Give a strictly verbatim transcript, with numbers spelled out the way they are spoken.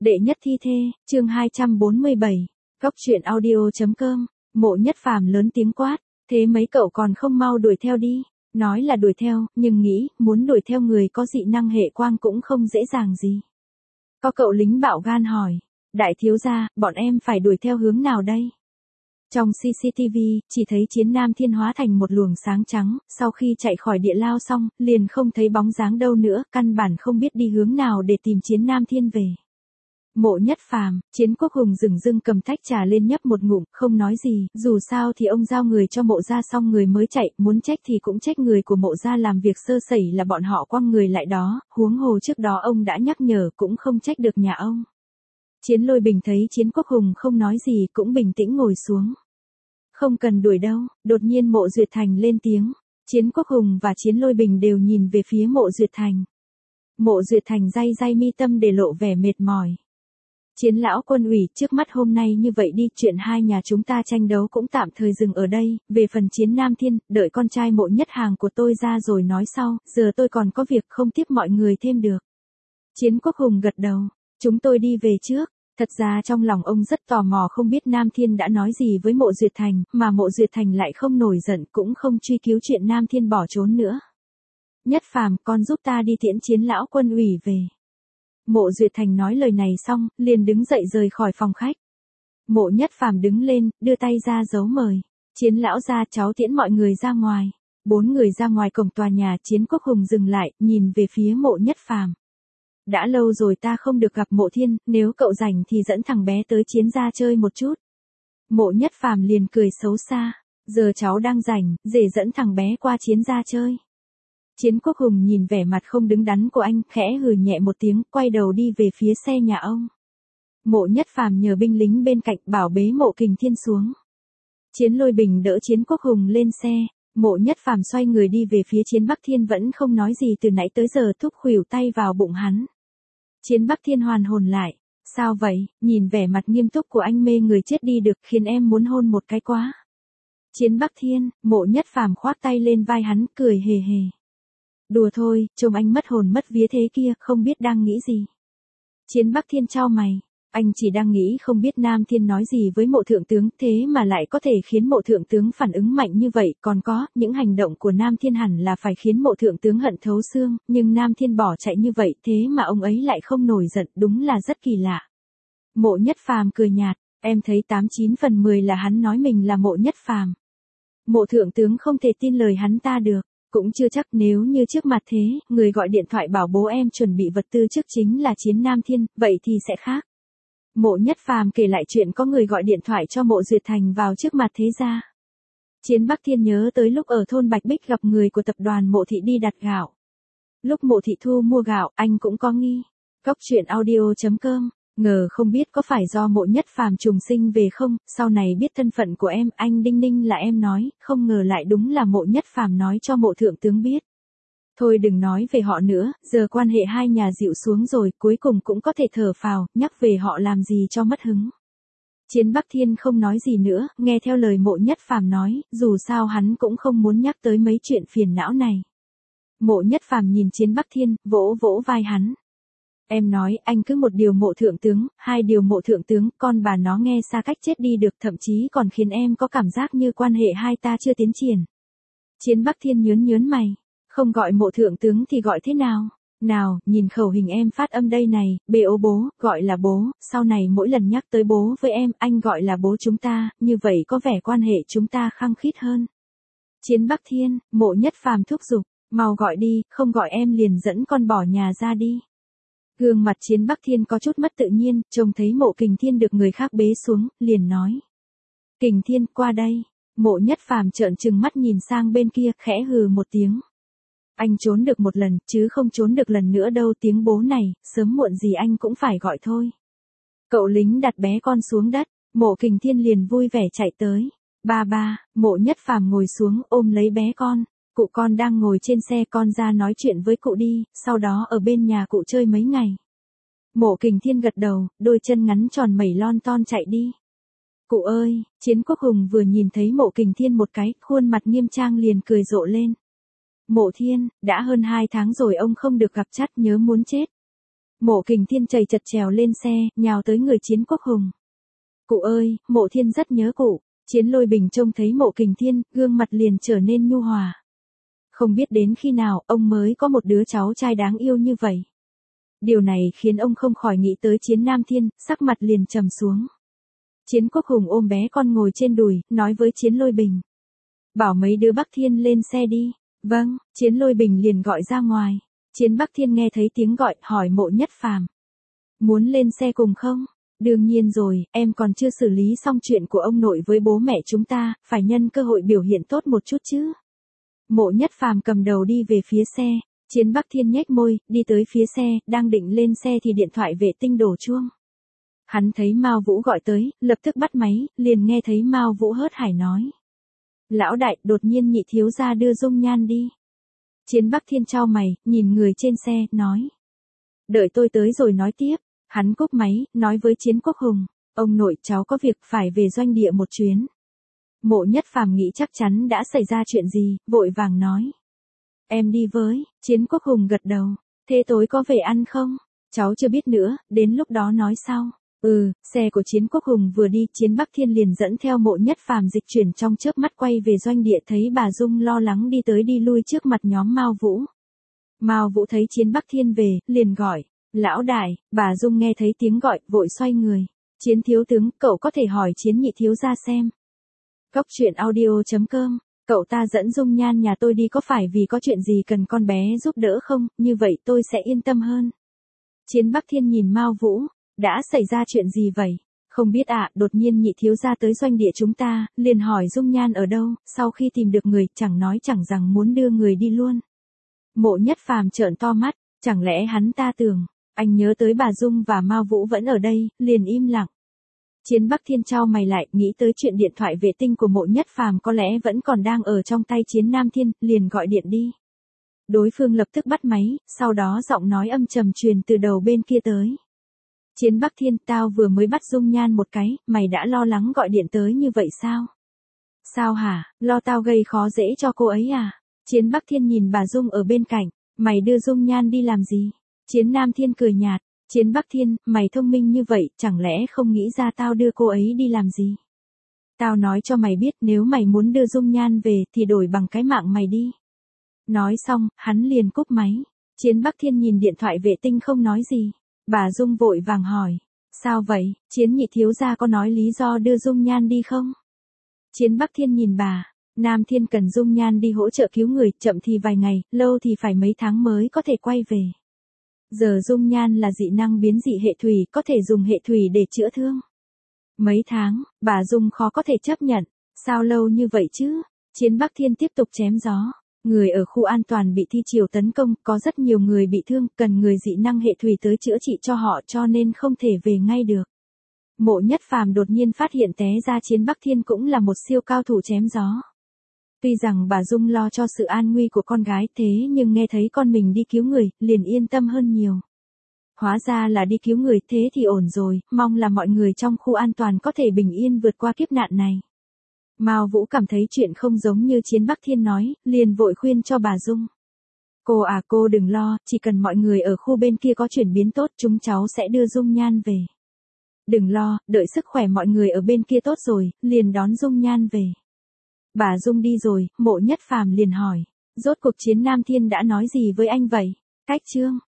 Đệ nhất thi thê, chương hai trăm bốn mươi bảy, Góc truyện audio chấm com, Mộ Nhất Phàm lớn tiếng quát, thế mấy cậu còn không mau đuổi theo đi, nói là đuổi theo, nhưng nghĩ, muốn đuổi theo người có dị năng hệ quang cũng không dễ dàng gì. Có cậu lính bạo gan hỏi, đại thiếu gia, bọn em phải đuổi theo hướng nào đây? Trong xê xê tê vê, chỉ thấy Chiến Nam Thiên hóa thành một luồng sáng trắng, sau khi chạy khỏi địa lao xong, liền không thấy bóng dáng đâu nữa, căn bản không biết đi hướng nào để tìm Chiến Nam Thiên về. Mộ Nhất Phàm, Chiến Quốc Hùng dửng dưng cầm tách trà lên nhấp một ngụm, không nói gì, dù sao thì ông giao người cho Mộ gia xong người mới chạy, muốn trách thì cũng trách người của Mộ gia làm việc sơ sẩy là bọn họ quăng người lại đó, huống hồ trước đó ông đã nhắc nhở cũng không trách được nhà ông. Chiến Lôi Bình thấy Chiến Quốc Hùng không nói gì cũng bình tĩnh ngồi xuống. Không cần đuổi đâu, đột nhiên Mộ Duyệt Thành lên tiếng, Chiến Quốc Hùng và Chiến Lôi Bình đều nhìn về phía Mộ Duyệt Thành. Mộ Duyệt Thành day day mi tâm để lộ vẻ mệt mỏi. Chiến lão quân ủy, trước mắt hôm nay như vậy đi, chuyện hai nhà chúng ta tranh đấu cũng tạm thời dừng ở đây, về phần Chiến Nam Thiên, đợi con trai Mộ Nhất Hàng của tôi ra rồi nói sau, giờ tôi còn có việc không tiếp mọi người thêm được. Chiến Quốc Hùng gật đầu, chúng tôi đi về trước. Thật ra trong lòng ông rất tò mò không biết Nam Thiên đã nói gì với Mộ Duyệt Thành, mà Mộ Duyệt Thành lại không nổi giận cũng không truy cứu chuyện Nam Thiên bỏ trốn nữa. Nhất Phàm, con giúp ta đi tiễn Chiến lão quân ủy về. Mộ Duyệt Thành nói lời này xong, liền đứng dậy rời khỏi phòng khách. Mộ Nhất Phàm đứng lên, đưa tay ra dấu mời. Chiến lão gia, cháu tiễn mọi người ra ngoài. Bốn người ra ngoài cổng tòa nhà, Chiến Quốc Hùng dừng lại, nhìn về phía Mộ Nhất Phàm. Đã lâu rồi ta không được gặp Mộ Thiên, nếu cậu rảnh thì dẫn thằng bé tới Chiến gia chơi một chút. Mộ Nhất Phàm liền cười xấu xa, giờ cháu đang rảnh, dễ dẫn thằng bé qua Chiến gia chơi. Chiến Quốc Hùng nhìn vẻ mặt không đứng đắn của anh, khẽ hừ nhẹ một tiếng, quay đầu đi về phía xe nhà ông. Mộ Nhất Phàm nhờ binh lính bên cạnh bảo bế Mộ Kình Thiên xuống. Chiến Lôi Bình đỡ Chiến Quốc Hùng lên xe, Mộ Nhất Phàm xoay người đi về phía Chiến Bắc Thiên vẫn không nói gì từ nãy tới giờ, thúc khuỷu tay vào bụng hắn. Chiến Bắc Thiên hoàn hồn lại, sao vậy, nhìn vẻ mặt nghiêm túc của anh mê người chết đi được, khiến em muốn hôn một cái quá. Chiến Bắc Thiên, Mộ Nhất Phàm khoác tay lên vai hắn, cười hề hề. Đùa thôi, trông anh mất hồn mất vía thế kia, không biết đang nghĩ gì. Chiến Bắc Thiên chau mày, anh chỉ đang nghĩ không biết Nam Thiên nói gì với Mộ thượng tướng, thế mà lại có thể khiến Mộ thượng tướng phản ứng mạnh như vậy, còn có, những hành động của Nam Thiên hẳn là phải khiến Mộ thượng tướng hận thấu xương, nhưng Nam Thiên bỏ chạy như vậy, thế mà ông ấy lại không nổi giận, đúng là rất kỳ lạ. Mộ Nhất Phàm cười nhạt, em thấy tám chín phần mười là hắn nói mình là Mộ Nhất Phàm. Mộ thượng tướng không thể tin lời hắn ta được. Cũng chưa chắc, nếu như trước mặt thế, người gọi điện thoại bảo bố em chuẩn bị vật tư trước chính là Chiến Nam Thiên, vậy thì sẽ khác. Mộ Nhất Phàm kể lại chuyện có người gọi điện thoại cho Mộ Duyệt Thành vào trước mặt thế gia. Chiến Bắc Thiên nhớ tới lúc ở thôn Bạch Bích gặp người của tập đoàn Mộ Thị đi đặt gạo. Lúc Mộ Thị Thu mua gạo, anh cũng có nghi. Góc truyện audio chấm com, ngờ không biết có phải do Mộ Nhất Phàm trùng sinh về không, sau này biết thân phận của em, anh đinh ninh là em nói, không ngờ lại đúng là Mộ Nhất Phàm nói cho Mộ thượng tướng biết. Thôi đừng nói về họ nữa, giờ quan hệ hai nhà dịu xuống rồi, cuối cùng cũng có thể thở phào, nhắc về họ làm gì cho mất hứng. Chiến Bắc Thiên không nói gì nữa, nghe theo lời Mộ Nhất Phàm nói, dù sao hắn cũng không muốn nhắc tới mấy chuyện phiền não này. Mộ Nhất Phàm nhìn Chiến Bắc Thiên, vỗ vỗ vai hắn. Em nói, anh cứ một điều Mộ thượng tướng, hai điều Mộ thượng tướng, con bà nó nghe xa cách chết đi được, thậm chí còn khiến em có cảm giác như quan hệ hai ta chưa tiến triển. Chiến Bắc Thiên nhớn nhớn mày, không gọi Mộ thượng tướng thì gọi thế nào? Nào, nhìn khẩu hình em phát âm đây này, bê ô bố, gọi là bố, sau này mỗi lần nhắc tới bố với em, anh gọi là bố chúng ta, như vậy có vẻ quan hệ chúng ta khăng khít hơn. Chiến Bắc Thiên, Mộ Nhất Phàm thúc giục, mau gọi đi, không gọi em liền dẫn con bỏ nhà ra đi. Gương mặt Chiến Bắc Thiên có chút mất tự nhiên, trông thấy Mộ Kình Thiên được người khác bế xuống, liền nói. Kình Thiên, qua đây. Mộ Nhất Phàm trợn trừng mắt nhìn sang bên kia, khẽ hừ một tiếng. Anh trốn được một lần, chứ không trốn được lần nữa đâu, tiếng bố này, sớm muộn gì anh cũng phải gọi thôi. Cậu lính đặt bé con xuống đất, Mộ Kình Thiên liền vui vẻ chạy tới. Ba ba, Mộ Nhất Phàm ngồi xuống ôm lấy bé con. Cụ con đang ngồi trên xe, con ra nói chuyện với cụ đi, sau đó ở bên nhà cụ chơi mấy ngày. Mộ Kình Thiên gật đầu, đôi chân ngắn tròn mẩy lon ton chạy đi. Cụ ơi, Chiến Quốc Hùng vừa nhìn thấy Mộ Kình Thiên một cái, khuôn mặt nghiêm trang liền cười rộ lên. Mộ Thiên, đã hơn hai tháng rồi ông không được gặp, chắt nhớ muốn chết. Mộ Kình Thiên chầy chật trèo lên xe, nhào tới người Chiến Quốc Hùng. Cụ ơi, Mộ Thiên rất nhớ cụ. Chiến Lôi Bình trông thấy Mộ Kình Thiên, gương mặt liền trở nên nhu hòa. Không biết đến khi nào ông mới có một đứa cháu trai đáng yêu như vậy. Điều này khiến ông không khỏi nghĩ tới Chiến Nam Thiên, sắc mặt liền trầm xuống. Chiến Quốc Hùng ôm bé con ngồi trên đùi, nói với Chiến Lôi Bình. Bảo mấy đứa Bắc Thiên lên xe đi. Vâng, Chiến Lôi Bình liền gọi ra ngoài. Chiến Bắc Thiên nghe thấy tiếng gọi, hỏi Mộ Nhất Phàm. Muốn lên xe cùng không? Đương nhiên rồi, em còn chưa xử lý xong chuyện của ông nội với bố mẹ chúng ta, phải nhân cơ hội biểu hiện tốt một chút chứ. Mộ Nhất Phàm cầm đầu đi về phía xe. Chiến Bắc Thiên nhếch môi, đi tới phía xe, đang định lên xe thì điện thoại vệ tinh đổ chuông. Hắn thấy Mao Vũ gọi tới, lập tức bắt máy, liền nghe thấy Mao Vũ hớt hải nói. Lão đại, đột nhiên Nhị thiếu gia đưa Dung Nhan đi. Chiến Bắc Thiên chau mày, nhìn người trên xe, nói. Đợi tôi tới rồi nói tiếp. Hắn cúp máy, nói với Chiến Quốc Hùng. Ông nội cháu có việc phải về doanh địa một chuyến. Mộ Nhất Phàm nghĩ chắc chắn đã xảy ra chuyện gì, vội vàng nói. Em đi với. Chiến Quốc Hùng gật đầu. Thế tối có về ăn không? Cháu chưa biết nữa, đến lúc đó nói sau. Ừ, xe của Chiến Quốc Hùng vừa đi, Chiến Bắc Thiên liền dẫn theo Mộ Nhất Phàm dịch chuyển trong chớp mắt quay về doanh địa, thấy bà Dung lo lắng đi tới đi lui trước mặt nhóm Mao Vũ. Mao Vũ thấy Chiến Bắc Thiên về, liền gọi. Lão đại, bà Dung nghe thấy tiếng gọi, vội xoay người. Chiến thiếu tướng, cậu có thể hỏi Chiến nhị thiếu gia xem. Cốc truyện audio chấm com, cậu ta dẫn Dung Nhan nhà tôi đi có phải vì có chuyện gì cần con bé giúp đỡ không, như vậy tôi sẽ yên tâm hơn. Chiến Bắc Thiên nhìn Mao Vũ, đã xảy ra chuyện gì vậy? Không biết ạ, à, đột nhiên nhị thiếu gia tới doanh địa chúng ta, liền hỏi Dung Nhan ở đâu, sau khi tìm được người, chẳng nói chẳng rằng muốn đưa người đi luôn. Mộ Nhất Phàm trợn to mắt, chẳng lẽ hắn ta tưởng, anh nhớ tới bà Dung và Mao Vũ vẫn ở đây, liền im lặng. Chiến Bắc Thiên chau mày lại, nghĩ tới chuyện điện thoại vệ tinh của Mộ Nhất Phàm có lẽ vẫn còn đang ở trong tay Chiến Nam Thiên, liền gọi điện đi. Đối phương lập tức bắt máy, sau đó giọng nói âm trầm truyền từ đầu bên kia tới. Chiến Bắc Thiên, tao vừa mới bắt Dung Nhan một cái, mày đã lo lắng gọi điện tới như vậy sao? Sao hả, lo tao gây khó dễ cho cô ấy à? Chiến Bắc Thiên nhìn bà Dung ở bên cạnh, mày đưa Dung Nhan đi làm gì? Chiến Nam Thiên cười nhạt, Chiến Bắc Thiên, mày thông minh như vậy, chẳng lẽ không nghĩ ra tao đưa cô ấy đi làm gì? Tao nói cho mày biết, nếu mày muốn đưa Dung Nhan về thì đổi bằng cái mạng mày đi. Nói xong, hắn liền cúp máy. Chiến Bắc Thiên nhìn điện thoại vệ tinh không nói gì. Bà Dung vội vàng hỏi, sao vậy, Chiến nhị thiếu gia có nói lý do đưa Dung Nhan đi không? Chiến Bắc Thiên nhìn bà, Nam Thiên cần Dung Nhan đi hỗ trợ cứu người, chậm thì vài ngày, lâu thì phải mấy tháng mới có thể quay về. Giờ Dung Nhan là dị năng biến dị hệ thủy, có thể dùng hệ thủy để chữa thương. Mấy tháng, bà Dung khó có thể chấp nhận, sao lâu như vậy chứ? Chiến Bắc Thiên tiếp tục chém gió. Người ở khu an toàn bị thi triều tấn công, có rất nhiều người bị thương, cần người dị năng hệ thủy tới chữa trị cho họ cho nên không thể về ngay được. Mộ Nhất Phàm đột nhiên phát hiện té ra Chiến Bắc Thiên cũng là một siêu cao thủ chém gió. Tuy rằng bà Dung lo cho sự an nguy của con gái thế nhưng nghe thấy con mình đi cứu người, liền yên tâm hơn nhiều. Hóa ra là đi cứu người, thế thì ổn rồi, mong là mọi người trong khu an toàn có thể bình yên vượt qua kiếp nạn này. Mao Vũ cảm thấy chuyện không giống như Chiến Bắc Thiên nói, liền vội khuyên cho bà Dung. Cô à cô đừng lo, chỉ cần mọi người ở khu bên kia có chuyển biến tốt chúng cháu sẽ đưa Dung Nhan về. Đừng lo, đợi sức khỏe mọi người ở bên kia tốt rồi, liền đón Dung Nhan về. Bà Dung đi rồi, Mộ Nhất Phàm liền hỏi, rốt cuộc Chiến Nam Thiên đã nói gì với anh vậy? Cách chương